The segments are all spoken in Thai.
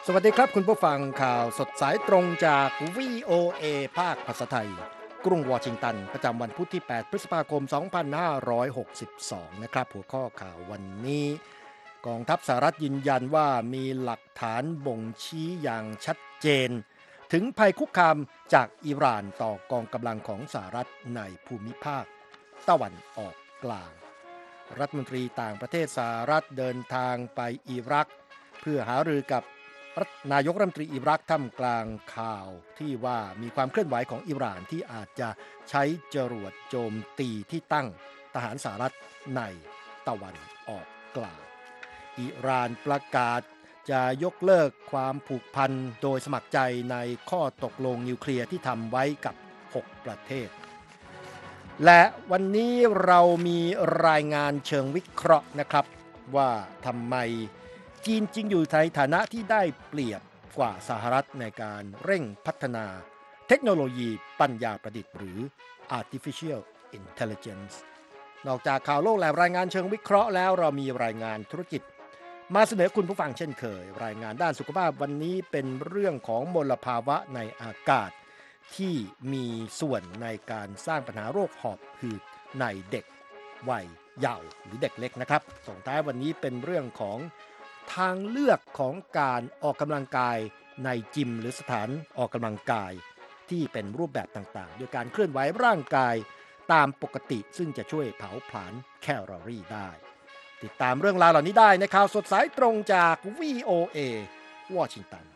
สวัสดีครับคุณผู้ฟังข่าวสดสายตรงจาก VOA ภาคภาษาไทยกรุงวอชิงตันประจำวันพุธที่ 8 พฤษภาคม 2562 นะครับหัวข้อข่าววันนี้กองทัพสหรัฐยืนยันว่ามีหลักฐานบ่งชี้อย่างชัดเจนถึงภัยคุกคามจากอิหร่านต่อกองกำลังของสหรัฐในภูมิภาคตะวันออกกลางรัฐมนตรีต่างประเทศสหรัฐเดินทางไปอิรักเพื่อหารือกับนายกรัฐมนตรีอิรักท่ามกลางข่าวที่ว่ามีความเคลื่อนไหวของอิหร่านที่อาจจะใช้จรวดโจมตีที่ตั้งทหารสหรัฐในตะวันออกกลางอิหร่านประกาศจะยกเลิกความผูกพันโดยสมัครใจในข้อตกลงนิวเคลียร์ที่ทำไว้กับ 6 ประเทศและวันนี้เรามีรายงานเชิงวิเคราะห์นะครับว่าทำไมจีนจึงอยู่ในฐานะที่ได้เปรียบกว่าสหรัฐในการเร่งพัฒนาเทคโนโลยีปัญญาประดิษฐ์หรือ artificial intelligence นอกจากข่าวโลกและรายงานเชิงวิเคราะห์แล้วเรามีรายงานธุรกิจมาเสนอคุณผู้ฟังเช่นเคยรายงานด้านสุขภาพวันนี้เป็นเรื่องของมลภาวะในอากาศที่มีส่วนในการสร้างปัญหาโรคหอบหืดในเด็กวัยเยาว์หรือเด็กเล็กนะครับส่งท้ายวันนี้เป็นเรื่องของทางเลือกของการออกกำลังกายในจิมหรือสถานออกกำลังกายที่เป็นรูปแบบต่างๆโดยการเคลื่อนไหวร่างกายตามปกติซึ่งจะช่วยเผาผลาญแคลอรี่ได้ติดตามเรื่องราวเหล่านี้ได้ในข่าวสดสายตรงจาก VOA วอชิงตัน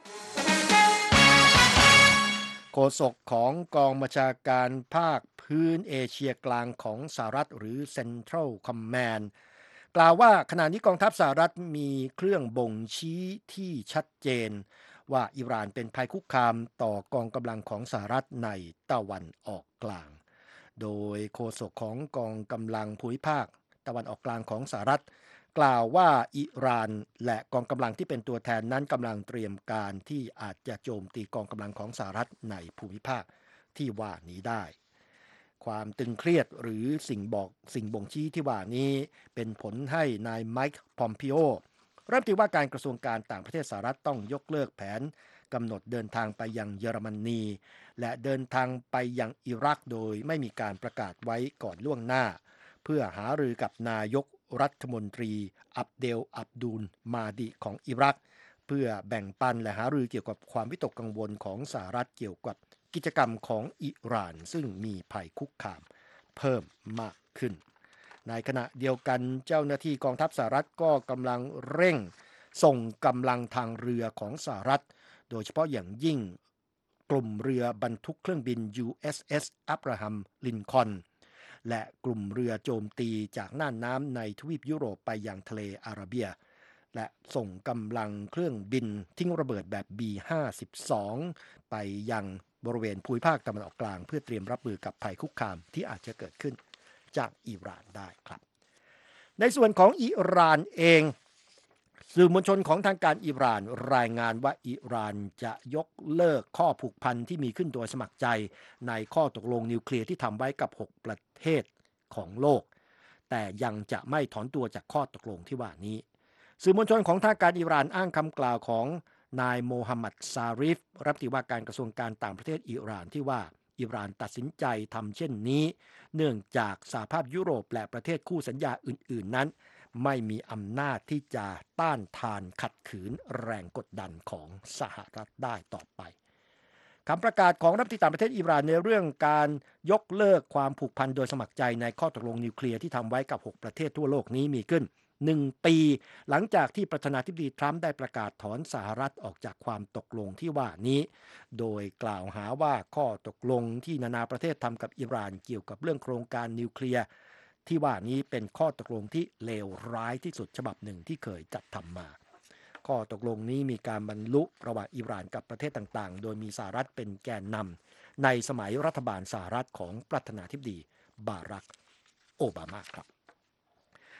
โฆษกของกองบัญชาการภาคพื้นเอเชียกลางของสหรัฐหรือ Central Command กล่าวว่าขณะนี้กองทัพสหรัฐมีเครื่องบ่งชี้ที่ชัดเจนว่าอิหร่านเป็นภัยคุกคามต่อกองกำลังของสหรัฐในตะวันออกกลางโดยโฆษกของกองกำลังภูมิภาคตะวันออกกลางของสหรัฐกล่าวว่าอิหร่านและกองกำลังที่เป็นตัวแทนนั้นกำลังเตรียมการที่อาจจะโจมตีกองกำลังของสหรัฐในภูมิภาคที่ว่านี้ได้ความตึงเครียดหรือสิ่งบ่งชี้ที่ว่านี้เป็นผลให้นายไมค์พอมปิโอรัฐมนตรีว่าการกระทรวงการต่างประเทศสหรัฐต้องยกเลิกแผนกำหนดเดินทางไปยังเยอรมนีและเดินทางไปยังอิรักโดยไม่มีการประกาศไว้ก่อนล่วงหน้าเพื่อหารือกับนายกรัฐมนตรีอับเดลอับดุลมาดิของอิรักเพื่อแบ่งปันและหารือเกี่ยวกับความวิตกกังวลของสหรัฐเกี่ยวกับกิจกรรมของอิหร่านซึ่งมีภัยคุกคามเพิ่มมากขึ้นในขณะเดียวกันเจ้าหน้าที่กองทัพสหรัฐก็กำลังเร่งส่งกำลังทางเรือของสหรัฐโดยเฉพาะอย่างยิ่งกลุ่มเรือบรรทุกเครื่องบิน USS อับราฮัมลินคอล์นและกลุ่มเรือโจมตีจากน่านน้ำในทวีปยุโรปไปยังทะเลอาระเบียและส่งกำลังเครื่องบินทิ้งระเบิดแบบ B-52 ไปยังบริเวณภูมิภาคตะวันออกกลางเพื่อเตรียมรับมือกับภัยคุกคามที่อาจจะเกิดขึ้นจากอิหร่านได้ครับในส่วนของอิหร่านเองสื่อมวลชนของทางการอิหร่านรายงานว่าอิหร่านจะยกเลิกข้อผูกพันที่มีขึ้นโดยสมัครใจในข้อตกลงนิวเคลียร์ที่ทำไว้กับ 6 ประเทศของโลกแต่ยังจะไม่ถอนตัวจากข้อตกลงที่ว่านี้สื่อมวลชนของทางการอิหร่านอ้างคำกล่าวของนายโมฮัมหมัดซาริฟรัฐมนตรีว่าการกระทรวงการต่างประเทศอิหร่านที่ว่าอิหร่านตัดสินใจทำเช่นนี้เนื่องจากสหภาพยุโรปและประเทศคู่สัญญาอื่นๆนั้นไม่มีอำนาจที่จะต้านทานขัดขืนแรงกดดันของสหรัฐได้ต่อไปคำประกาศของรัฐมนตรีต่างประเทศอิหร่านในเรื่องการยกเลิกความผูกพันโดยสมัครใจในข้อตกลงนิวเคลียร์ที่ทำไว้กับ 6 ประเทศทั่วโลกนี้มีขึ้น1 ปีหลังจากที่ประธานาธิบดีทรัมป์ได้ประกาศถอนสหรัฐออกจากความตกลงที่ว่านี้โดยกล่าวหาว่าข้อตกลงที่นานาประเทศทำกับอิหร่านเกี่ยวกับเรื่องโครงการนิวเคลียร์ที่ว่านี้เป็นข้อตกลงที่เลวร้ายที่สุดฉบับหนึ่งที่เคยจัดทำมาข้อตกลงนี้มีการบรรลุระหว่างอิหร่านกับประเทศต่างๆโดยมีสหรัฐเป็นแกนนำในสมัยรัฐบาลสหรัฐของประธานาธิบดีบารักโอบามาครับ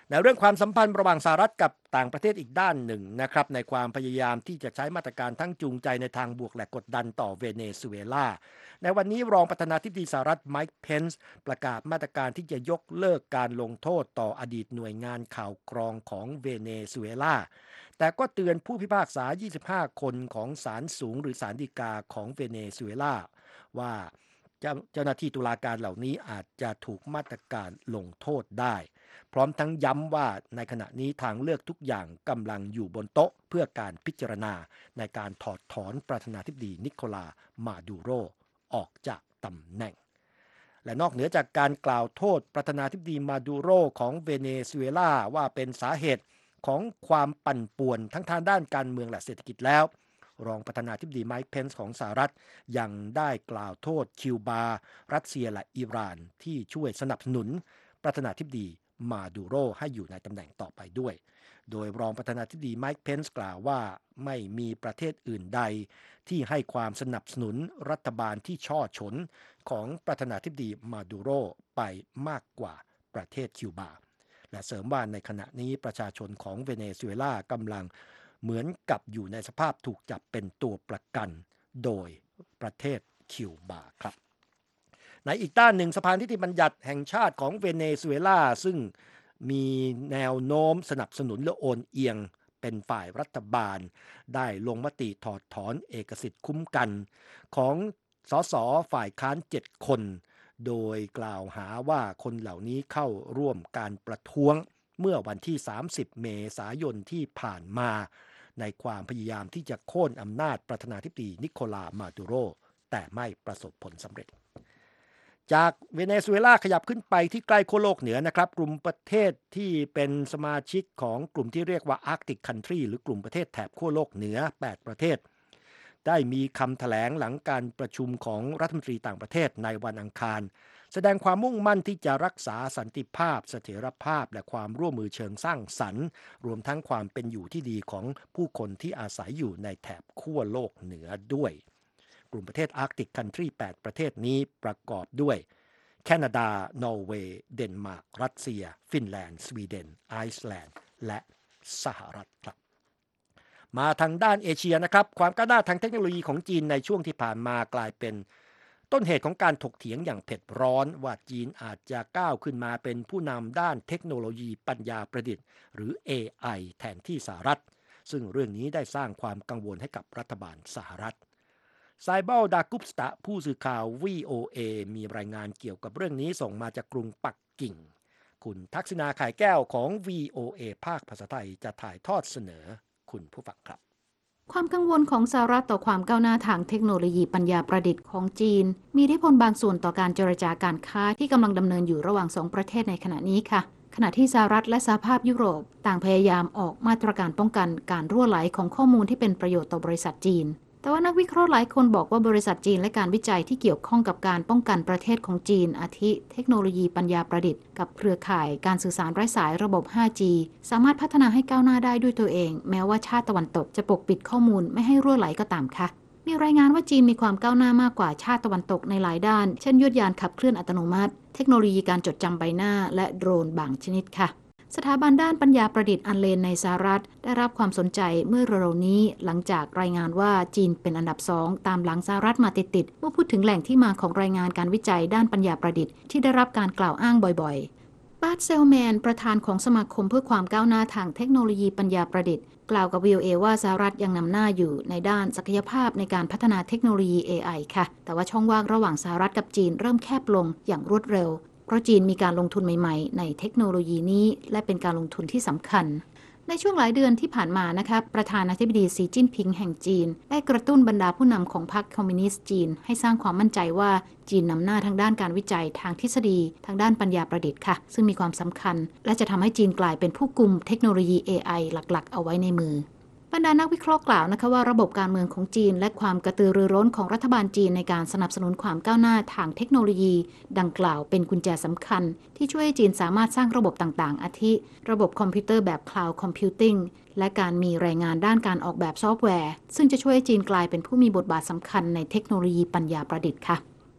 ในเรื่องความสัมพันธ์ระหว่างสหรัฐกับต่างประเทศอีกด้านหนึ่งนะครับในความพยายามที่จะใช้มาตรการทั้งจูงใจในทางบวกและกดดันต่อเวเนซุเอลาในวันนี้รองประธานาธิบดีสหรัฐไมค์เพนซ์ประกาศมาตรการที่จะยกเลิกการลงโทษต่ออดีตหน่วยงานข่าวกรองของเวเนซุเอลาแต่ก็เตือนผู้พิพากษา 25 คนของศาลสูงหรือศาลฎีกาของเวเนซุเอลาว่าเจ้าหน้าที่ตุลาการเหล่านี้อาจจะถูกมาตรการลงโทษได้พร้อมทั้งย้ำว่าในขณะนี้ทางเลือกทุกอย่างกำลังอยู่บนโต๊ะเพื่อการพิจารณาในการถอดถอนประธานาธิบดีนิโคลามาดูโรออกจากตำแหน่งและนอกเหนือจากการกล่าวโทษประธานาธิบดีมาดูโรของเวเนซุเอลาว่าเป็นสาเหตุของความปั่นป่วนทั้งทางด้านการเมืองและเศรษฐกิจแล้วรองประธานาธิบดีไมค์เพนซ์ของสหรัฐยังได้กล่าวโทษคิวบารัสเซียและอิหร่านที่ช่วยสนับสนุนประธานาธิบดีมาดูโรให้อยู่ในตำแหน่งต่อไปด้วยโดยรองประธานาธิบดีไมค์เพนซ์กล่าวว่าไม่มีประเทศอื่นใดที่ให้ความสนับสนุนรัฐบาลที่ช่อฉนของประธานาธิบดีมาดูโรไปมากกว่าประเทศคิวบาและเสริมว่าในขณะนี้ประชาชนของเวเนซุเอลากำลังเหมือนกับอยู่ในสภาพถูกจับเป็นตัวประกันโดยประเทศคิวบาครับในอีกด้านหนึ่งสภานิติบัญญัติแห่งชาติของเวเนซุเอลาซึ่งมีแนวโน้มสนับสนุนและโอนเอียงเป็นฝ่ายรัฐบาลได้ลงมติถอดถอนเอกสิทธิ์คุ้มกันของสสฝ่ายค้าน7 คนโดยกล่าวหาว่าคนเหล่านี้เข้าร่วมการประท้วงเมื่อวันที่30 เมษายนที่ผ่านมาในความพยายามที่จะโค่นอำนาจประธานาธิบดีนิโคลามาดูโรแต่ไม่ประสบผลสำเร็จจากเวเนซุเอลาขยับขึ้นไปที่ใกล้ขั้วโลกเหนือนะครับกลุ่มประเทศที่เป็นสมาชิกของกลุ่มที่เรียกว่า Arctic Country หรือกลุ่มประเทศแถบขั้วโลกเหนือ8 ประเทศได้มีคำแถลงหลังการประชุมของรัฐมนตรีต่างประเทศในวันอังคารแสดงความมุ่งมั่นที่จะรักษาสันติภาพเสถียรภาพและความร่วมมือเชิงสร้างสรรค์รวมทั้งความเป็นอยู่ที่ดีของผู้คนที่อาศัยอยู่ในแถบขั้วโลกเหนือด้วยกลุ่มประเทศ Arctic Country 8 ประเทศนี้ประกอบด้วยแคนาดานอร์เวย์เดนมาร์กรัสเซียฟินแลนด์สวีเดนไอซ์แลนด์และสหรัฐครับมาทางด้านเอเชียนะครับความก้าวหน้าทางเทคโนโลยีของจีนในช่วงที่ผ่านมากลายเป็นต้นเหตุของการถกเถียงอย่างเผ็ดร้อนว่าจีนอาจจะก้าวขึ้นมาเป็นผู้นำด้านเทคโนโลยีปัญญาประดิษฐ์หรือ AI แทนที่สหรัฐซึ่งเรื่องนี้ได้สร้างความกังวลให้กับรัฐบาลสหรัฐไซเบิลดากุปสตะผู้สื่อข่าว VOA มีรายงานเกี่ยวกับเรื่องนี้ส่งมาจากกรุงปักกิ่งคุณทักษิณา ข่ายแก้วของ VOA ภาคภาษาไทยจะถ่ายทอดเสนอคุณผู้ฟังครับความกังวลของสหรัฐต่อความก้าวหน้าทางเทคโนโลยีปัญญาประดิษฐ์ของจีนมีอิทธิพลบางส่วนต่อการเจรจาการค้าที่กำลังดำเนินอยู่ระหว่าง2 ประเทศในขณะนี้ค่ะขณะที่สหรัฐและสหภาพยุโรปต่างพยายามออกมาตรการป้องกันการรั่วไหลของข้อมูลที่เป็นประโยชน์ต่อบริษัทจีนแต่ว่านักวิเคราะห์หลายคนบอกว่าบริษัทจีนและการวิจัยที่เกี่ยวข้องกับการป้องกันประเทศของจีนอาทิเทคโนโลยีปัญญาประดิษฐ์กับเครือข่ายการสื่อสารไร้สายระบบ 5G สามารถพัฒนาให้ก้าวหน้าได้ด้วยตัวเองแม้ว่าชาติตะวันตกจะปกปิดข้อมูลไม่ให้รั่วไหลก็ตามค่ะมีรายงานว่าจีนมีความก้าวหน้ามากกว่าชาติตะวันตกในหลายด้านเช่นยวดยานขับเคลื่อนอัตโนมัติเทคโนโลยีการจดจำใบหน้าและโดรนบางชนิดค่ะสถาบันด้านปัญญาประดิษฐ์อันเลนในสหรัฐได้รับความสนใจเมื่อเร็วๆนี้หลังจากรายงานว่าจีนเป็นอันดับ2ตามหลังสหรัฐมาติดๆเมื่อพูดถึงแหล่งที่มาของรายงานการวิจัยด้านปัญญาประดิษฐ์ที่ได้รับการกล่าวอ้างบ่อยๆบาร์ตเซลแมนประธานของสมาคมเพื่อความก้าวหน้าทางเทคโนโลยีปัญญาประดิษฐ์กล่าวกับ VOA ว่าสหรัฐยังนำหน้าอยู่ในด้านศักยภาพในการพัฒนาเทคโนโลยี AI ค่ะแต่ว่าช่องว่างระหว่างสหรัฐกับจีนเริ่มแคบลงอย่างรวดเร็วเพราะจีนมีการลงทุนใหม่ๆในเทคโนโลยีนี้และเป็นการลงทุนที่สำคัญในช่วงหลายเดือนที่ผ่านมานะคะประธานาธิบดีสีจิ้นผิงแห่งจีนได้กระตุ้นบรรดาผู้นำของพรรคคอมมิวนิสต์จีนให้สร้างความมั่นใจว่าจีนนำหน้าทางด้านการวิจัยทางทฤษฎีทางด้านปัญญาประดิษฐ์ค่ะซึ่งมีความสำคัญและจะทำให้จีนกลายเป็นผู้กุมเทคโนโลยี AI หลักๆเอาไว้ในมือบรรดานักวิเคราะห์กล่าวนะคะว่าระบบการเมืองของจีนและความกระตือรือร้นของรัฐบาลจีนในการสนับสนุนความก้าวหน้าทางเทคโนโลยีดังกล่าวเป็นกุญแจสำคัญที่ช่วยให้จีนสามารถสร้างระบบต่างๆอาทิระบบคอมพิวเตอร์แบบ Cloud Computing และการมีรายงานด้านการออกแบบซอฟต์แวร์ซึ่งจะช่วยให้จีนกลายเป็นผู้มีบทบาทสำคัญในเทคโนโลยีปัญญาประดิษฐ์ค่ะ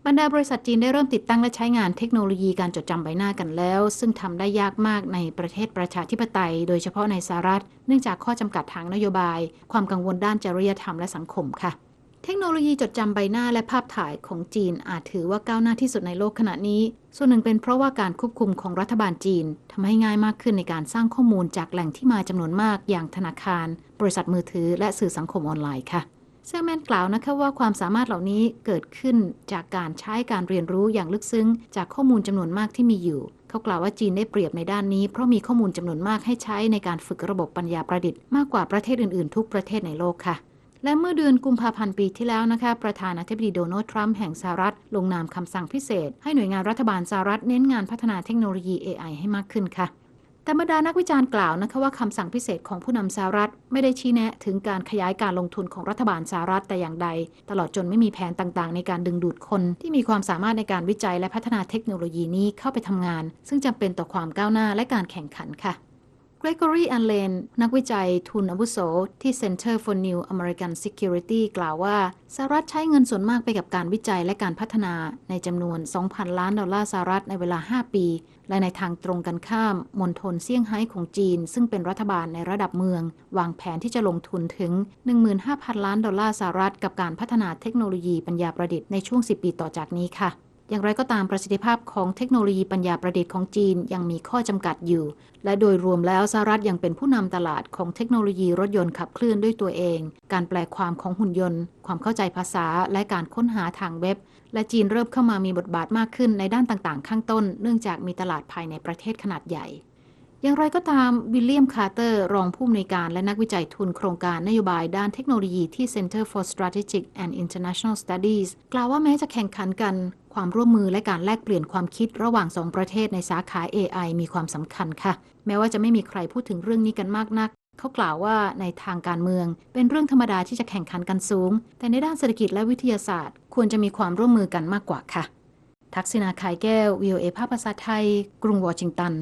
บรรดาบริษัทจีนได้เริ่มติดตั้งและใช้งานเทคโนโลยีการจดจำใบหน้ากันแล้วซึ่งทำได้ยากมากในประเทศประชาธิปไตยโดยเฉพาะในสหรัฐเนื่องจากข้อจำกัดทางนโยบายความกังวลด้านจริยธรรมและสังคมค่ะเทคโนโลยีจดจำใบหน้าและภาพถ่ายของจีนอาจถือว่าก้าวหน้าที่สุดในโลกขณะนี้ส่วนหนึ่งเป็นเพราะว่าการควบคุมของรัฐบาลจีนทำให้ง่ายมากขึ้นในการสร้างข้อมูลจากแหล่งที่มาจำนวนมากอย่างธนาคารบริษัทมือถือและสื่อสังคมออนไลน์ค่ะเซลแมนกล่าวนะคะว่าความสามารถเหล่านี้เกิดขึ้นจากการใช้การเรียนรู้อย่างลึกซึ้งจากข้อมูลจำนวนมากที่มีอยู่เขากล่าวว่าจีนได้เปรียบในด้านนี้เพราะมีข้อมูลจำนวนมากให้ใช้ในการฝึกระบบปัญญาประดิษฐ์มากกว่าประเทศอื่นๆทุกประเทศในโลกค่ะและเมื่อเดือนกุมภาพันธ์ปีที่แล้วนะคะประธานาธิบดีโดนัลด์ทรัมป์แห่งสหรัฐลงนามคำสั่งพิเศษให้หน่วยงานรัฐบาลสหรัฐเน้นงานพัฒนาเทคโนโลยี AI ให้มากขึ้นค่ะแต่บรรดานักวิจารณ์กล่าวนะคะว่าคำสั่งพิเศษของผู้นำสหรัฐไม่ได้ชี้แนะถึงการขยายการลงทุนของรัฐบาลสหรัฐแต่อย่างใดตลอดจนไม่มีแผนต่างๆในการดึงดูดคนที่มีความสามารถในการวิจัยและพัฒนาเทคโนโลยีนี้เข้าไปทำงานซึ่งจำเป็นต่อความก้าวหน้าและการแข่งขันค่ะGregory Allen นักวิจัยทุนอาวุโสที่ Center for New American Security กล่าวว่าสหรัฐใช้เงินส่วนมากไปกับการวิจัยและการพัฒนาในจำนวน 2,000 ล้านดอลลาร์สหรัฐในเวลา 5 ปีและในทางตรงกันข้ามมณฑลเซี่ยงไฮ้ของจีนซึ่งเป็นรัฐบาลในระดับเมืองวางแผนที่จะลงทุนถึง 15,000 ล้านดอลลาร์สหรัฐกับการพัฒนาเทคโนโลยีปัญญาประดิษฐ์ในช่วง 10 ปีต่อจากนี้ค่ะอย่างไรก็ตามประสิทธิภาพของเทคโนโลยีปัญญาประดิษฐ์ของจีนยังมีข้อจำกัดอยู่และโดยรวมแล้วสหรัฐยังเป็นผู้นำตลาดของเทคโนโลยีรถยนต์ขับเคลื่อนด้วยตัวเองการแปลความของหุ่นยนต์ความเข้าใจภาษาและการค้นหาทางเว็บและจีนเริ่มเข้ามามีบทบาทมากขึ้นในด้านต่างๆข้างต้นเนื่องจากมีตลาดภายในประเทศขนาดใหญ่อย่างไรก็ตามวิลเลียมคาร์เตอร์รองผู้อำนวยการและนักวิจัยทุนโครงการนโยบายด้านเทคโนโลยีที่ Center for Strategic and International Studies กล่าวว่าแม้จะแข่งขันกันความร่วมมือและการแลกเปลี่ยนความคิดระหว่าง2ประเทศในสาขา AI มีความสำคัญค่ะแม้ว่าจะไม่มีใครพูดถึงเรื่องนี้กันมากนักเขากล่าวว่าในทางการเมืองเป็นเรื่องธรรมดาที่จะแข่งขันกันสูงแต่ในด้านเศรษฐกิจและวิทยาศาสตร์ควรจะมีความร่วมมือกันมากกว่าค่ะทักษิณา ขายแก้ว VOA ภาคภาษาไทยกรุงวอชิงตัน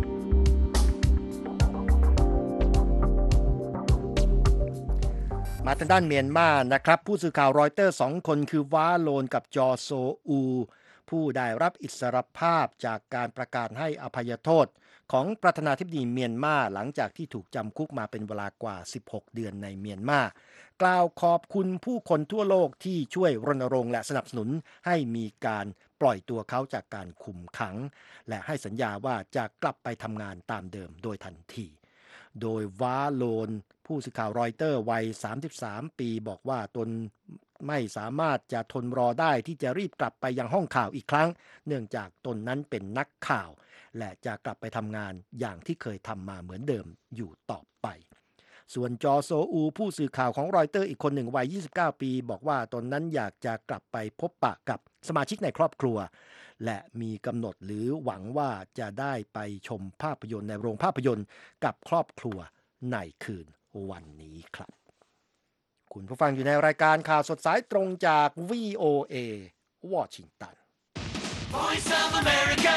มาทางด้านเมียนมานะครับผู้สื่อข่าวรอยเตอร์2คนคือว้าโลนกับจอโซอูผู้ได้รับอิสรภาพจากการประกาศให้อภัยโทษของประธานาธิบดีเมียนมาหลังจากที่ถูกจำคุกมาเป็นเวลากว่า16เดือนในเมียนมากล่าวขอบคุณผู้คนทั่วโลกที่ช่วยรณรงค์และสนับสนุนให้มีการปล่อยตัวเขาจากการคุมขังและให้สัญญาว่าจะกลับไปทำงานตามเดิมโดยทันทีโดยวาโลนผู้สื่อข่าวรอยเตอร์วัย33ปีบอกว่าตนไม่สามารถจะทนรอได้ที่จะรีบกลับไปยังห้องข่าวอีกครั้งเนื่องจากตนนั้นเป็นนักข่าวและจะกลับไปทำงานอย่างที่เคยทำมาเหมือนเดิมอยู่ต่อไปส่วนจอโซอูผู้สื่อข่าวของรอยเตอร์อีกคนหนึ่งวัย29ปีบอกว่าตนนั้นอยากจะกลับไปพบปะกับสมาชิกในครอบครัวและมีกำหนดหรือหวังว่าจะได้ไปชมภาพยนตร์ในโรงภาพยนตร์กับครอบครัวในคืนวันนี้ครับคุณผู้ฟังอยู่ในรายการข่าวสดสายตรงจาก VOA วอชิงตัน Voice of America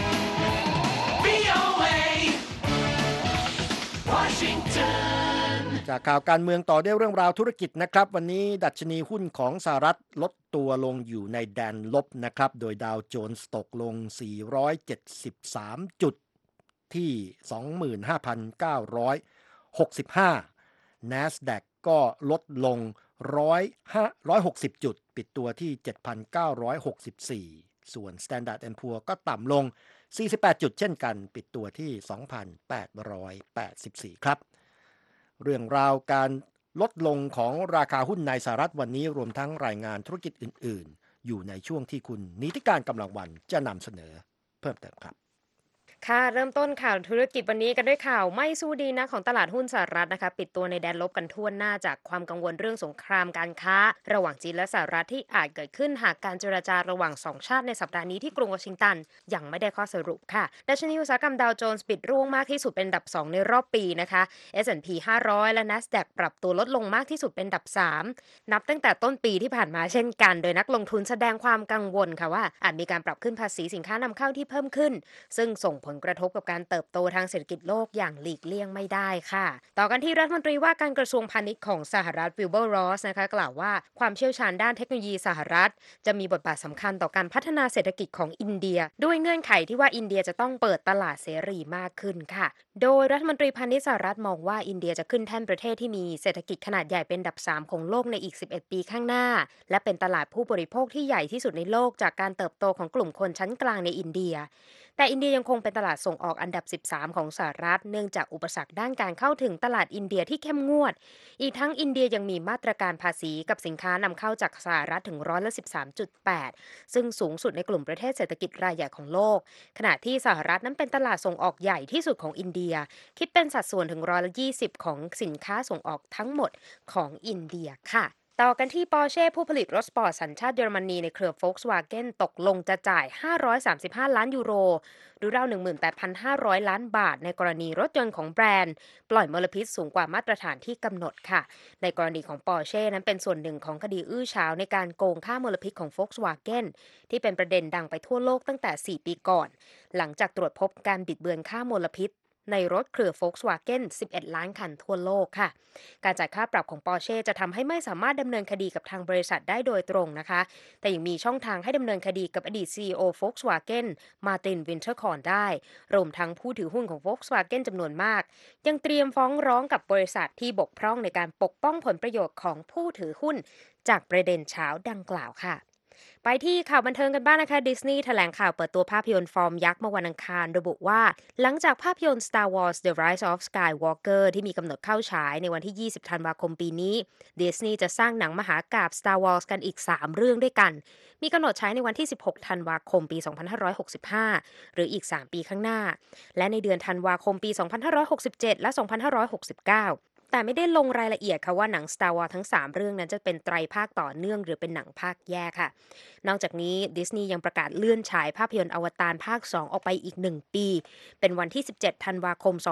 VOA Washington จากข่าวการเมืองต่อด้วยเรื่องราวธุรกิจนะครับวันนี้ดัชนีหุ้นของสหรัฐลดตัวลงอยู่ในแดนลบนะครับโดยดาวโจนส์ตกลง473จุดที่ 25,965 NASDAQ ก็ลดลง160จุดปิดตัวที่ 7,964 ส่วน Standard & Poor's ก็ต่ำลง48จุดเช่นกันปิดตัวที่ 2,884 ครับเรื่องราวการลดลงของราคาหุ้นในสหรัฐวันนี้รวมทั้งรายงานธุรกิจอื่นๆอยู่ในช่วงที่คุณนิติการกำลังวันจะนำเสนอเพิ่มเติมครับค่ะเริ่มต้นข่าวธุรกิจวันนี้กันด้วยข่าวไม่สู้ดีนะของตลาดหุ้นสหรัฐนะคะปิดตัวในแดนลบกันทั่วหน้าจากความกังวลเรื่องสงครามการค้าระหว่างจีนและสหรัฐที่อาจเกิดขึ้นหากการเจรจาระหว่าง2ชาติในสัปดาห์นี้ที่กรุงวอชิงตันยังไม่ได้ข้อสรุปค่ะดัชนีอุตสาหกรรมดาวโจนส์ปิดร่วงมากที่สุดเป็นอันดับ2ในรอบปีนะคะ S&P 500 และ NASDAQ ปรับตัวลดลงมากที่สุดเป็นอันดับ3นับตั้งแต่ต้นปีที่ผ่านมาเช่นกันโดยนักลงทุนแสดงความกังวลค่ะว่าอาจมีการปรับขึ้นภาษีสินค้านำเข้าที่เพิ่มขึ้นซึ่งส่งผลลกระทบกับการเติบโตทางเศรษฐกิจโลกอย่างหลีกเลี่ยงไม่ได้ค่ะต่อกันที่รัฐมนตรีว่าการกระทรวงพาณิชย์ของสหรัฐวิลเบอร์รอสนะคะกล่าวว่าความเชี่ยวชาญด้านเทคโนโลยีสหรัฐจะมีบทบาทสำคัญต่อการพัฒนาเศรษฐกิจของอินเดียด้วยเงื่อนไขที่ว่าอินเดียจะต้องเปิดตลาดเสรีมากขึ้นค่ะโดยรัฐมนตรีพาณิชย์สหรัฐมองว่าอินเดียจะขึ้นแท่นประเทศที่มีเศรษฐกิจขนาดใหญ่เป็นอันดับ3ของโลกในอีก11ปีข้างหน้าและเป็นตลาดผู้บริโภคที่ใหญ่ที่สุดในโลกจากการเติบโตของกลุ่มคนชั้นกลางในอินเดียแต่อินเดียยังคงเป็นตลาดส่งออกอันดับ13ของสหรัฐเนื่องจากอุปสรรคด้านการเข้าถึงตลาดอินเดียที่เข้มงวดอีกทั้งอินเดียยังมีมาตรการภาษีกับสินค้านำเข้าจากสหรัฐถึง13.8%ซึ่งสูงสุดในกลุ่มประเทศเศรษฐกิจรายใหญ่ของโลกขณะที่สหรัฐนั้นเป็นตลาดส่งออกใหญ่ที่สุดของอินเดียคิดเป็นสัดส่วนถึง20%ของสินค้าส่งออกทั้งหมดของอินเดียค่ะต่อกันที่ Porsche ผู้ผลิตรถสปอร์ตสัญชาติเยอรมนีในเครือ Volkswagen ตกลงจะจ่าย535ล้านยูโรหรือราว 18,500 ล้านบาทในกรณีรถยนต์ของแบรนด์ปล่อยมลพิษสูงกว่ามาตรฐานที่กำหนดค่ะในกรณีของ Porsche นั้นเป็นส่วนหนึ่งของคดีอื้อฉาวในการโกงค่ามลพิษของ Volkswagen ที่เป็นประเด็นดังไปทั่วโลกตั้งแต่4ปีก่อนหลังจากตรวจพบการบิดเบือนค่ามลพิษในรถเครือ Volkswagen 11 ล้านคันทั่วโลกค่ะการจ่ายค่าปรับของ Porsche จะทำให้ไม่สามารถดำเนินคดีกับทางบริษัทได้โดยตรงนะคะแต่ยังมีช่องทางให้ดำเนินคดีกับอดีต CEO Volkswagen มาร์ติน วินเทอร์คอร์นได้รวมทั้งผู้ถือหุ้นของ Volkswagen จำนวนมากยังเตรียมฟ้องร้องกับบริษัทที่บกพร่องในการปกป้องผลประโยชน์ของผู้ถือหุ้นจากประเด็นเช้าดังกล่าวค่ะไปที่ข่าวบันเทิงกันบ้างนะคะดิสนีย์แถลงข่าวเปิดตัวภาพยนตร์ฟอร์มยักษ์เมื่อวันอังคารระบุว่าหลังจากภาพยนตร์ Star Wars The Rise of Skywalker ที่มีกำหนดเข้าฉายในวันที่ 20 ธันวาคมปีนี้ดิสนีย์จะสร้างหนังมหากาพย์ Star Wars กันอีก 3 เรื่องด้วยกันมีกำหนดฉายในวันที่ 16 ธันวาคมปี 2565 หรืออีก 3 ปีข้างหน้าและในเดือนธันวาคมปี 2567 และ 2569แต่ไม่ได้ลงรายละเอียดค่ะว่าหนัง Star Wars ทั้ง 3 เรื่องนั้นจะเป็นไตรภาคต่อเนื่องหรือเป็นหนังภาคแยกค่ะนอกจากนี้ดิสนีย์ยังประกาศเลื่อนฉายภาพยนตร์อวตารภาค 2 ออกไปอีก 1 ปีเป็นวันที่ 17 ธันวาคม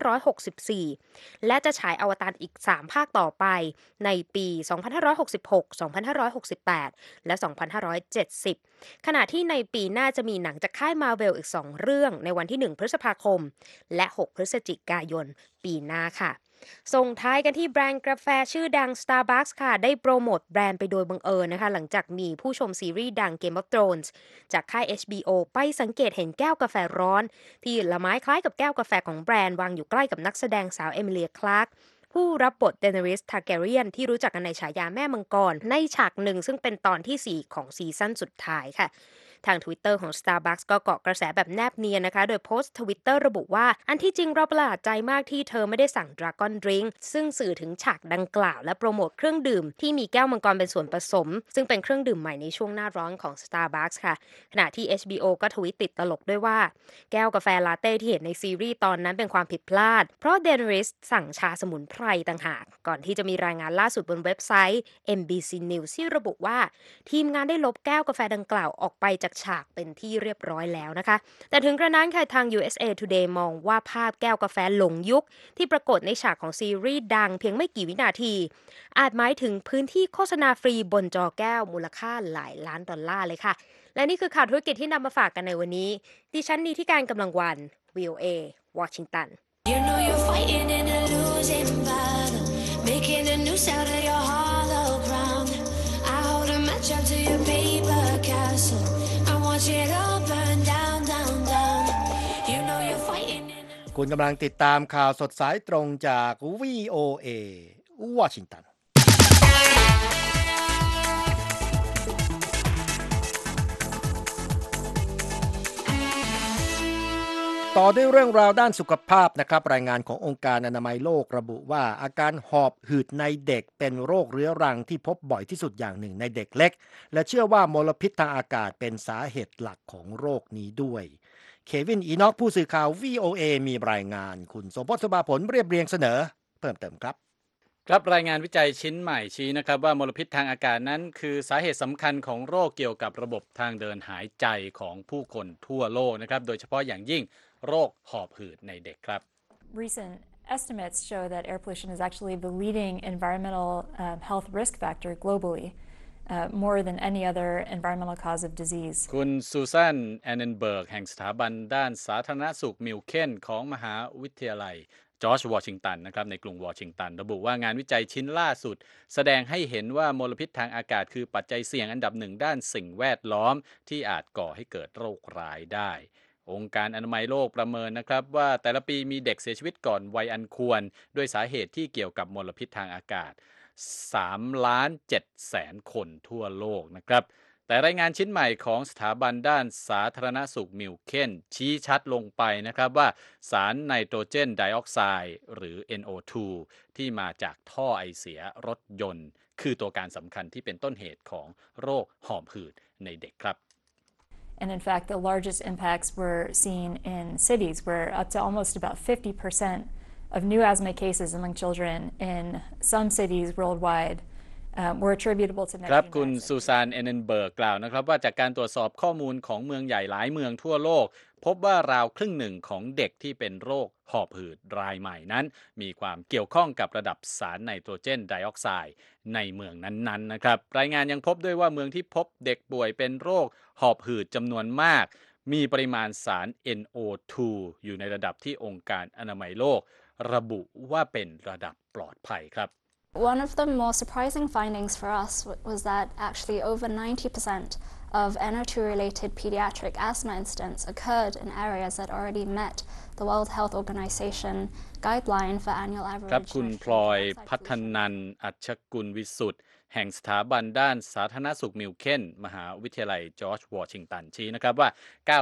2564 และจะฉายอวตารอีก 3 ภาคต่อไปในปี 2566 2568 และ 2570 ขณะที่ในปีหน้าจะมีหนังจากค่าย Marvel อีก 2 เรื่องในวันที่ 1 พฤษภาคมและ 6 พฤศจิกายนปีหน้าค่ะส่งท้ายกันที่แบรนด์กาแฟชื่อดัง Starbucks ค่ะได้โปรโมทแบรนด์ไปโดยบังเอิญนะคะหลังจากมีผู้ชมซีรีส์ดัง Game of Thrones จากค่าย HBO ไปสังเกตเห็นแก้วกาแฟร้อนที่ละไม้คล้ายกับแก้วกาแฟของแบรนด์วางอยู่ใกล้กับนักแสดงสาวเอมิเลีย คลาร์กผู้รับบทเดเนริส ทาร์แกเรียนที่รู้จักกันในฉายาแม่มังกรในฉากหนึ่งซึ่งเป็นตอนที่ 4 ของซีซั่นสุดท้ายค่ะทาง Twitter ของ Starbucks ก็เกาะกระแสแบบแนบเนียนนะคะโดยโพสต์ Twitter ระบุว่าอันที่จริงเราประหลาดใจมากที่เธอไม่ได้สั่ง Dragon Drink ซึ่งสื่อถึงฉากดังกล่าวและโปรโมทเครื่องดื่มที่มีแก้วมังกรเป็นส่วนผสมซึ่งเป็นเครื่องดื่มใหม่ในช่วงหน้าร้อนของ Starbucks ค่ะขณะที่ HBO ก็ทวิตติดตลกด้วยว่าแก้วกาแฟลาเต้ที่เห็นในซีรีส์ตอนนั้นเป็นความผิดพลาดเพราะเดนริสสั่งชาสมุนไพรต่างหากก่อนที่จะมีรายงานล่าสุดบนเว็บไซต์ NBC News ที่ระบุว่าทีมงานได้ลบแก้วกาแฟดังกล่าวออกไปจากฉากเป็นที่เรียบร้อยแล้วนะคะแต่ถึงกระนั้นค่ะทาง USA Today มองว่าภาพแก้วกาแฟหลงยุคที่ปรากฏในฉากของซีรีส์ดังเพียงไม่กี่วินาทีอาจหมายถึงพื้นที่โฆษณาฟรีบนจอแก้วมูลค่าหลายล้านดอลลาร์เลยค่ะและนี่คือข่าวธุรกิจที่นำมาฝากกันในวันนี้ดิฉันนีที่การกำลังวัน VOA วอชิงตัน You know you're fighting in a losing battle, making a noose out of your hollow ground. I hold a match up to your paper castle. I want you to burn down, down, down. You know you're fighting in a คุณกำลังติดตามข่าวสดสายตรงจาก VOA วอชิงตันต่อด้วยเรื่องราวด้านสุขภาพนะครับรายงานขององค์การอนามัยโลกระบุว่าอาการหอบหืดในเด็กเป็นโรคเรื้อรังที่พบบ่อยที่สุดอย่างหนึ่งในเด็กเล็กและเชื่อว่ามลพิษทางอากาศเป็นสาเหตุหลักของโรคนี้ด้วยเควินอีน็อกผู้สื่อข่าว VOA มีรายงานคุณสมพศ สุภาผลเรียบเรียงเสนอเพิ่มเติมครับครับรายงานวิจัยชิ้นใหม่ชี้นะครับว่ามลพิษทางอากาศนั้นคือสาเหตุสำคัญของโรคเกี่ยวกับระบบทางเดินหายใจของผู้คนทั่วโลกนะครับโดยเฉพาะอย่างยิ่งโรคหอบหืดในเด็กครับ Recent estimates show that air pollution is actually the leading environmental health risk factor globally. more than any other environmental cause of disease. คุณซูซาน แอนเนนเบิร์กแห่งสถาบันด้านสาธารณสุขมิลเคนของมหาวิทยาลัยจอร์จวอชิงตันนะครับในกรุงวอชิงตันระบุว่างานวิจัยชิ้นล่าสุดแสดงให้เห็นว่ามลพิษทางอากาศคือปัจจัยเสี่ยงอันดับหนึ่งด้านสิ่งแวดล้อมที่อาจก่อให้เกิดโรคร้ายได้องค์การอนามัยโลกประเมินนะครับว่าแต่ละปีมีเด็กเสียชีวิตก่อนวัยอันควรด้วยสาเหตุที่เกี่ยวกับมลพิษทางอากาศ3,700,000 คนทั่วโลกนะครับแต่รายงานชิ้นใหม่ของสถาบันด้านสาธารณสุขมิลเคนชี้ชัดลงไปนะครับว่าสารไนโตรเจนไดออกไซด์หรือ NO2 ที่มาจากท่อไอเสียรถยนต์คือตัวการสำคัญที่เป็นต้นเหตุของโรคหอบหืดในเด็กครับ And in fact, the largest impacts were seen in cities where up to almost about 50% of new asthma cases among children in some cities worldwide were attributable to ครับคุณซูซาน แอนเนนเบิร์กกล่าวนะครับว่าจากการตรวจสอบข้อมูลของเมืองใหญ่หลายเมืองทั่วโลกพบว่าราวครึ่งหนึ่งของเด็กที่เป็นโรคหอบหืดรายใหม่นั้นมีความเกี่ยวข้องกับระดับสารไนโตรเจนไดออกไซด์ในเมืองนั้นๆนะครับรายงานยังพบด้วยว่าเมืองที่พบเด็กป่วยเป็นโรคหอบหืดจำนวนมากมีปริมาณสาร NO2 อยู่ในระดับที่องค์การอนามัยโลกระบุว่าเป็นระดับปลอดภัยครับ One of the more surprising findings for us was that actually over 90% of NO2-related pediatric asthma incidents occurred in areas that already met the World Health Organization guideline for annual average ครับคุณพลอยพัฒนันท์อัชกุลวิสุทธิ์แห่งสถาบันด้านสาธารณสุขมิลเคนมหาวิทยาลัยจอร์จวอชิงตันชี้นะครับว่า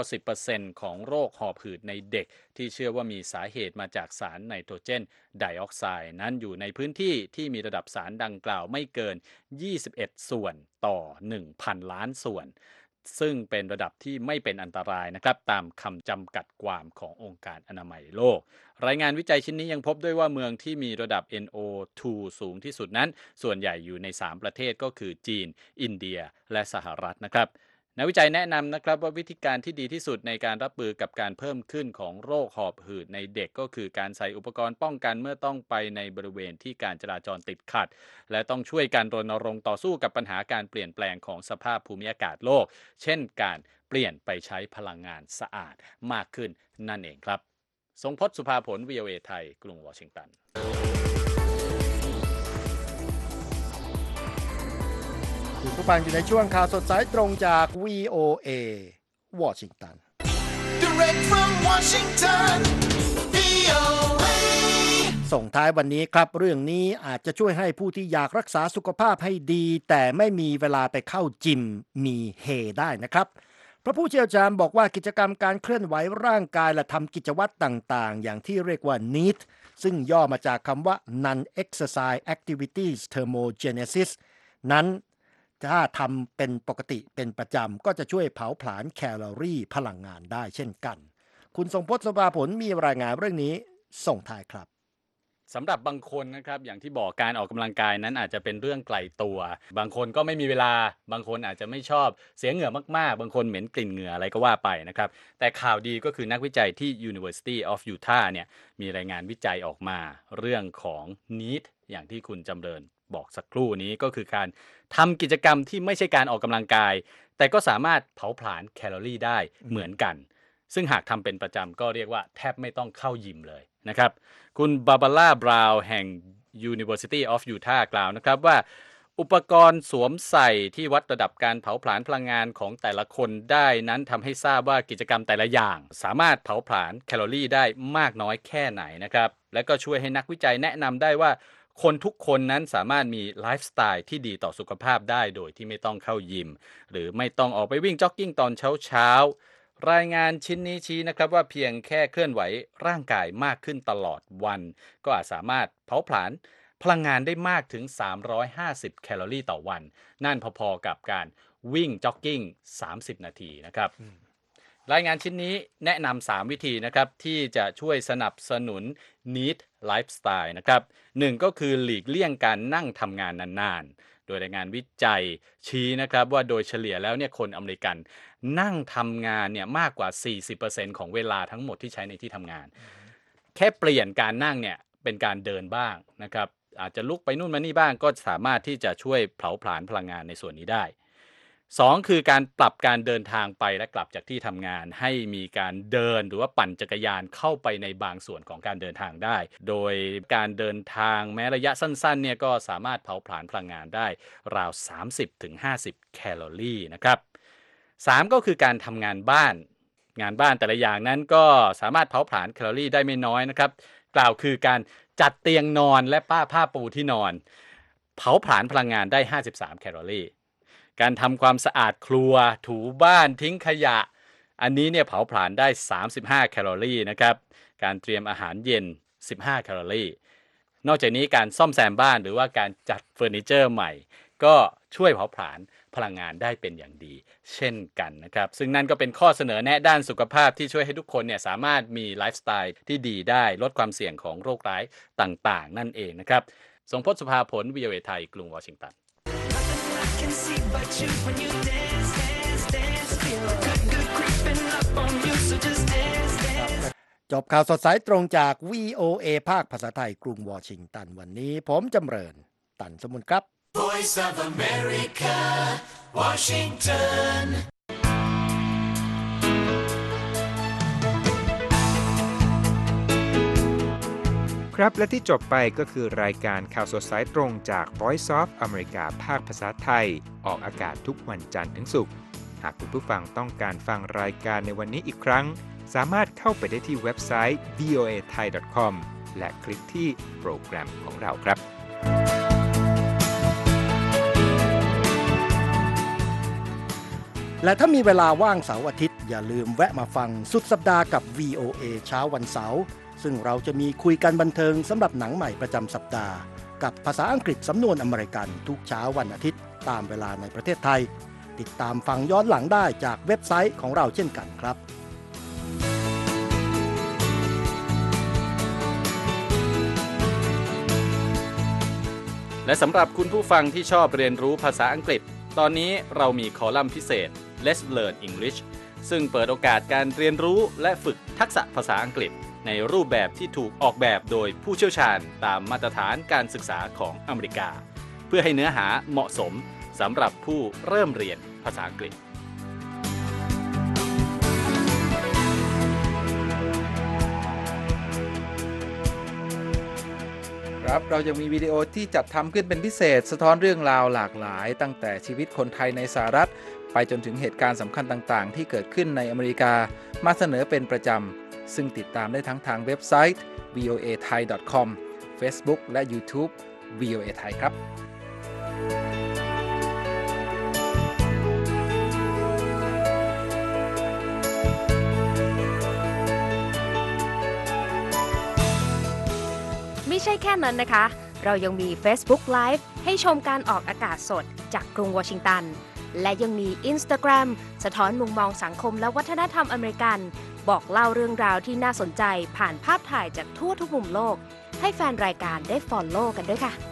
90% ของโรคหอบหืดในเด็กที่เชื่อว่ามีสาเหตุมาจากสารไนโตรเจนไดออกไซด์นั้นอยู่ในพื้นที่ที่มีระดับสารดังกล่าวไม่เกิน21ส่วนต่อ 1,000 ล้านส่วนซึ่งเป็นระดับที่ไม่เป็นอันตรายนะครับตามคำจำกัดความขององค์การอนามัยโลกรายงานวิจัยชิ้นนี้ยังพบด้วยว่าเมืองที่มีระดับ NO2 สูงที่สุดนั้นส่วนใหญ่อยู่ใน3ประเทศก็คือจีนอินเดียและสหรัฐนะครับนักวิจัยแนะนำนะครับว่าวิธีการที่ดีที่สุดในการรับมือกับการเพิ่มขึ้นของโรคหอบหืดในเด็กก็คือการใส่อุปกรณ์ป้องกันเมื่อต้องไปในบริเวณที่การจราจรติดขัดและต้องช่วยกันรณรงค์ต่อสู้กับปัญหาการเปลี่ยนแปลงของสภาพภูมิอากาศโลกเช่นการเปลี่ยนไปใช้พลังงานสะอาดมากขึ้นนั่นเองครับทรงพจน์สุภาผล VOA ไทยกรุงวอชิงตันคุณผู้ฟังอยู่ในช่วงข่าวสดสายตรงจาก VOA วอชิงตัน Direct from Washington, VOA. ส่งท้ายวันนี้ครับเรื่องนี้อาจจะช่วยให้ผู้ที่อยากรักษาสุขภาพให้ดีแต่ไม่มีเวลาไปเข้าจิมมีเฮได้นะครับเพราะผู้เชี่ยวชาญบอกว่ากิจกรรมการเคลื่อนไหวร่างกายและทำกิจวัตรต่างๆอย่างที่เรียกว่า NEAT ซึ่งย่อมาจากคำว่า Non-Exercise Activities Thermogenesis นั้นถ้าทำเป็นปกติเป็นประจำก็จะช่วยเผาผลาญแคลอรี่พลังงานได้เช่นกันคุณทรงพจน์ สุภาผลมีรายงานเรื่องนี้ส่งท้ายครับสำหรับบางคนนะครับอย่างที่บอกการออกกำลังกายนั้นอาจจะเป็นเรื่องไกลตัวบางคนก็ไม่มีเวลาบางคนอาจจะไม่ชอบเสียเหงื่อมากๆบางคนเหม็นกลิ่นเหงื่ออะไรก็ว่าไปนะครับแต่ข่าวดีก็คือนักวิจัยที่ University of Utah เนี่ยมีรายงานวิจัยออกมาเรื่องของ NEAT อย่างที่คุณจำเริญบอกสักครู่นี้ก็คือการทำกิจกรรมที่ไม่ใช่การออกกำลังกายแต่ก็สามารถเผาผลาญแคลอรี่ได้เหมือนกันซึ่งหากทำเป็นประจำก็เรียกว่าแทบไม่ต้องเข้ายิมเลยนะครับคุณบาบาร่าบราวน์แห่ง University of Utah กล่าวนะครับว่าอุปกรณ์สวมใส่ที่วัดระดับการเผาผลาญพลังงานของแต่ละคนได้นั้นทำให้ทราบว่ากิจกรรมแต่ละอย่างสามารถเผาผลาญแคลอรี่ได้มากน้อยแค่ไหนนะครับและก็ช่วยให้นักวิจัยแนะนำได้ว่าคนทุกคนนั้นสามารถมีไลฟ์สไตล์ที่ดีต่อสุขภาพได้โดยที่ไม่ต้องเข้ายิมหรือไม่ต้องออกไปวิ่งจ็อกกิ้งตอนเช้ารายงานชิ้นนี้ชี้นะครับว่าเพียงแค่เคลื่อนไหวร่างกายมากขึ้นตลอดวันก็อาจสามารถเผาผลาญพลังงานได้มากถึง350แคลอรี่ต่อวันนั่นพอๆกับการวิ่งจ็อกกิ้ง30นาทีนะครับรายงานชิ้นนี้แนะนำ3วิธีนะครับที่จะช่วยสนับสนุน NEAT Lifestyle นะครับ1ก็คือหลีกเลี่ยงการนั่งทำงานนานๆโดยรายงานวิจัยชี้นะครับว่าโดยเฉลี่ยแล้วเนี่ยคนอเมริกันนั่งทำงานเนี่ยมากกว่า 40% ของเวลาทั้งหมดที่ใช้ในที่ทำงานแค่เปลี่ยนการนั่งเนี่ยเป็นการเดินบ้างนะครับอาจจะลุกไปนู่นมานี่บ้างก็สามารถที่จะช่วยเผาผลาญพลังงานในส่วนนี้ได้2คือการปรับการเดินทางไปและกลับจากที่ทำงานให้มีการเดินหรือว่าปั่นจักรยานเข้าไปในบางส่วนของการเดินทางได้โดยการเดินทางแม้ระยะสั้นๆเนี่ยก็สามารถเผาผลาญพลังงานได้ราว 30-50 แคลอรี่นะครับ3ก็คือการทำงานบ้านแต่ละอย่างนั้นก็สามารถเผาผลาญแคลอรี่ได้ไม่น้อยนะครับกล่าวคือการจัดเตียงนอนและผ้าปูที่นอนเผาผลาญพลังงานได้53แคลอรี่การทำความสะอาดครัวถูบ้านทิ้งขยะอันนี้เนี่ยเผาผลาญได้35แคลอรี่นะครับการเตรียมอาหารเย็น15แคลอรี่นอกจากนี้การซ่อมแซมบ้านหรือว่าการจัดเฟอร์นิเจอร์ใหม่ก็ช่วยเผาผลาญพลังงานได้เป็นอย่างดีเช่นกันนะครับซึ่งนั่นก็เป็นข้อเสนอแนะด้านสุขภาพที่ช่วยให้ทุกคนเนี่ยสามารถมีไลฟ์สไตล์ที่ดีได้ลดความเสี่ยงของโรคร้ายต่างๆนั่นเองนะครับทรงพจน์ สุภาผล VOA ไทยกรุงวอชิงตันจบข่าวสดสายตรงจาก VOA ภาคภาษาไทยกรุงวอชิงตันวันนี้ผมจำเริญตันสมุนครับ Voice of America, Washington. ครับและที่จบไปก็คือรายการข่าวสดสายตรงจาก Voice of America ภาคภาษาไทยออกอากาศทุกวันจันทร์ถึงศุกร์หากคุณผู้ฟังต้องการฟังรายการในวันนี้อีกครั้งสามารถเข้าไปได้ที่เว็บไซต์ voathai.com และคลิกที่โปรแกรมของเราครับและถ้ามีเวลาว่างเสาร์อาทิตย์อย่าลืมแวะมาฟังสุดสัปดาห์กับ VOA เช้าวันเสาร์ซึ่งเราจะมีคุยกันบันเทิงสำหรับหนังใหม่ประจำสัปดาห์กับภาษาอังกฤษสำนวนอเมริกันทุกเช้าวันอาทิตย์ตามเวลาในประเทศไทยติดตามฟังย้อนหลังได้จากเว็บไซต์ของเราเช่นกันครับและสำหรับคุณผู้ฟังที่ชอบเรียนรู้ภาษาอังกฤษตอนนี้เรามีคอลัมน์พิเศษ Let's Learn English ซึ่งเปิดโอกาสการเรียนรู้และฝึกทักษะภาษาอังกฤษในรูปแบบที่ถูกออกแบบโดยผู้เชี่ยวชาญตามมาตรฐานการศึกษาของอเมริกาเพื่อให้เนื้อหาเหมาะสมสำหรับผู้เริ่มเรียนภาษาอังกฤษครับเรายังมีวิดีโอที่จัดทำขึ้นเป็นพิเศษสะท้อนเรื่องราวหลากหลายตั้งแต่ชีวิตคนไทยในสหรัฐไปจนถึงเหตุการณ์สำคัญต่างๆที่เกิดขึ้นในอเมริกามาเสนอเป็นประจำซึ่งติดตามได้ทั้งทางเว็บไซต์ voathai.com Facebook และ YouTube VOA Thai ครับไม่ใช่แค่นั้นนะคะเรายังมี Facebook Live ให้ชมการออกอากาศสดจากกรุงวอชิงตันและยังมี Instagram สะท้อนมุมมองสังคมและวัฒนธรรมอเมริกันบอกเล่าเรื่องราวที่น่าสนใจผ่านภาพถ่ายจากทั่วทุกมุมโลกให้แฟนรายการได้ follow กันด้วยค่ะ